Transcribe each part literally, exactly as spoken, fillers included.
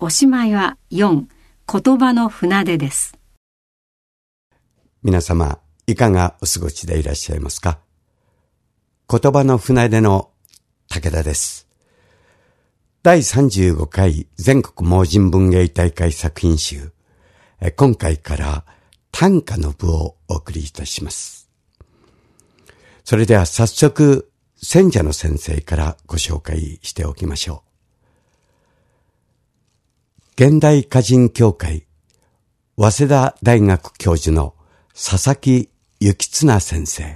おしまいはよん、言葉の船出です。 皆様、いかがお過ごしでいらっしゃいますか？言葉の船出の武田です。だいさんじゅうごかい全国盲人文芸大会作品集、今回から短歌の部をお送りいたします。それでは早速、選者の先生からご紹介しておきましょう。現代歌人協会早稲田大学教授の佐々木幸綱先生、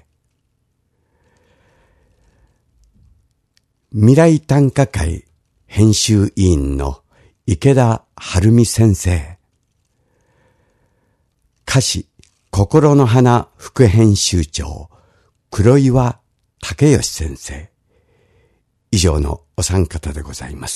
未来短歌会編集委員の池田晴美先生、歌詞心の花副編集長黒岩武義先生、以上のお三方でございます。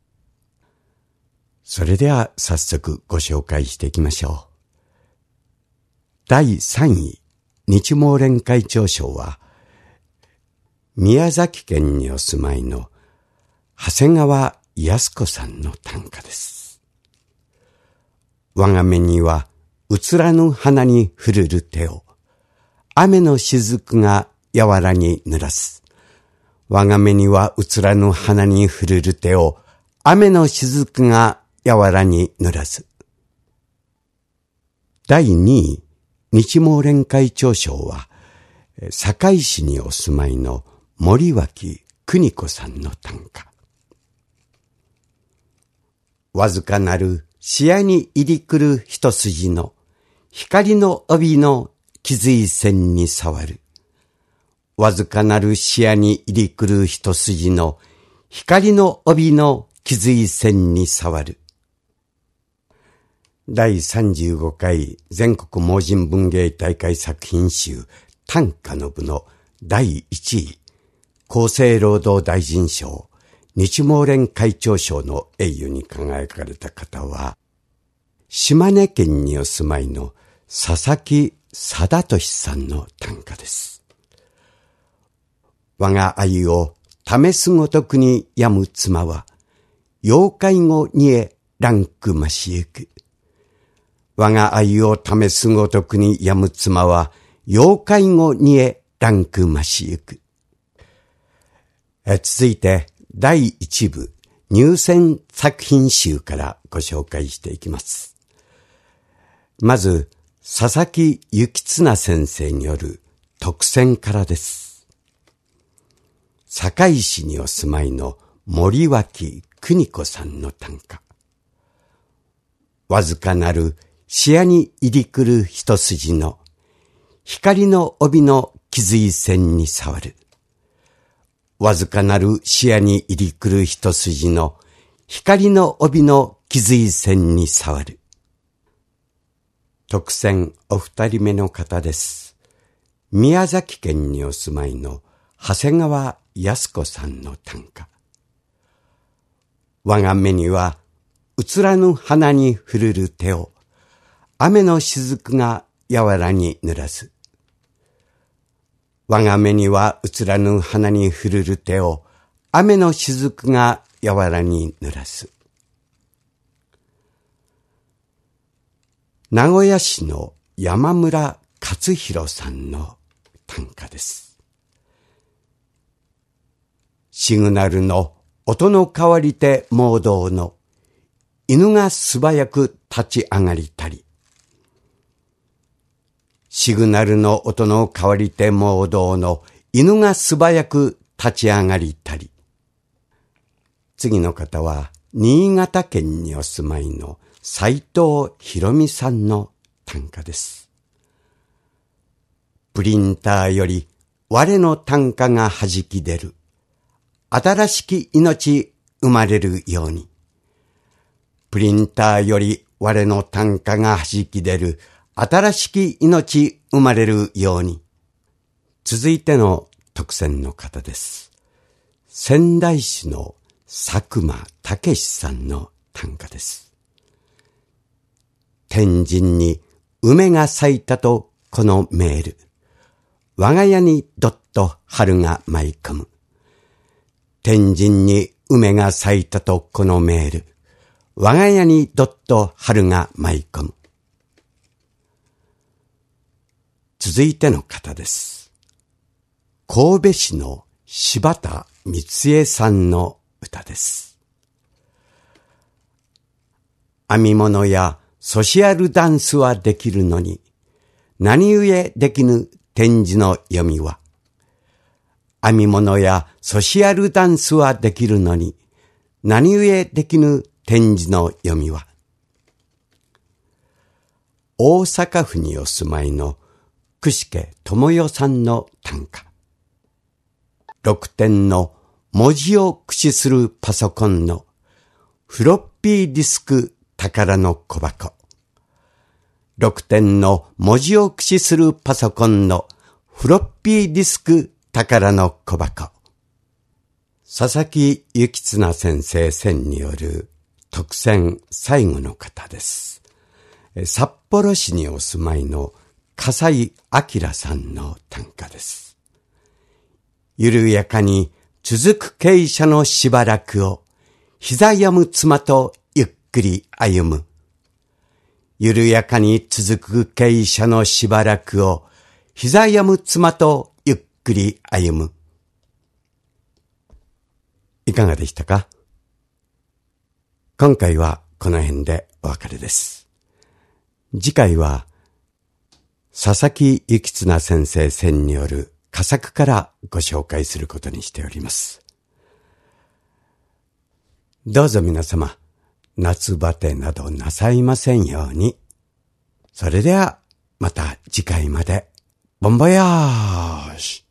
それでは早速ご紹介していきましょう。だいさんい日盲連会長賞は、宮崎県にお住まいの長谷川靖子さんの短歌です。我が目には映らぬ花に触れる手を、雨の雫が柔らに濡らす。我が目には映らぬ花に触れる手を、雨の雫が柔らに濡らす。だいにい日盲連会長賞は、堺市にお住まいの森脇邦子さんの短歌。わずかなる視野に入り来る一筋の光の帯の傷い線に触る。わずかなる視野に入り来る一筋の光の帯の傷い線に触る。だいさんじゅうごかい全国盲人文芸大会作品集短歌の部のだいいちい、厚生労働大臣賞日盲連会長賞の栄誉に輝かれた方は、島根県にお住まいの佐々木貞俊さんの短歌です。我が愛を試すごとくに病む妻は、妖怪語にへランク増しゆく。我が愛を試すごとくに病む妻は、妖怪語にへランク増しゆく。え続いて、だいいちぶ入選作品集からご紹介していきます。まず、佐々木幸綱先生による特選からです。堺市にお住まいの森脇邦子さんの短歌。わずかなる視野に入り来る一筋の光の帯の傷い線に触る。わずかなる視野に入り来る一筋の光の帯の傷い線に触る。特選お二人目の方です。宮崎県にお住まいの長谷川靖子さんの短歌。我が目には映らぬ花に触れる手を、雨の雫が柔らに濡らす。我が目には映らぬ花に触れる手を、雨の雫が柔らに濡らす。名古屋市の山村勝弘さんの短歌です。シグナルの音の代わりて盲導の犬が素早く立ち上がりたり。シグナルの音の代わりて盲導の犬が素早く立ち上がりたり。次の方は新潟県にお住まいの斉藤博美さんの短歌です。プリンターより我の短歌が弾き出る。新しき命生まれるように。プリンターより我の短歌が弾き出る。新しき命生まれるように。続いての特選の方です。仙台市の佐久間武さんの短歌です。天神に梅が咲いたとこのメール。我が家にどっと春が舞い込む。天神に梅が咲いたとこのメール。 我が家にどっと春が舞い込む。続いての方です。神戸市の柴田光恵さんの歌です。編み物やソシアルダンスはできるのに、何故できぬ展示の読みは。編み物やソシアルダンスはできるのに、何故できぬ展示の読みは。大阪府にお住まいの串家智代さんの短歌。六点の文字を駆使するパソコンのフロッピーディスク宝の小箱。六点の文字を駆使するパソコンのフロッピーディスク宝の小箱。佐々木幸綱先生選による特選最後の方です。札幌市にお住まいの笠井明さんの短歌です。緩やかに続く傾斜のしばらくを膝やむ妻とゆっくり歩む。緩やかに続く傾斜のしばらくを膝やむ妻とゆっくり歩む。いかがでしたか？今回はこの辺でお別れです。次回は佐々木幸綱先生選による佳作からご紹介することにしております。どうぞ皆様、夏バテなどなさいませんように。それではまた次回まで。ボンボヤージュ。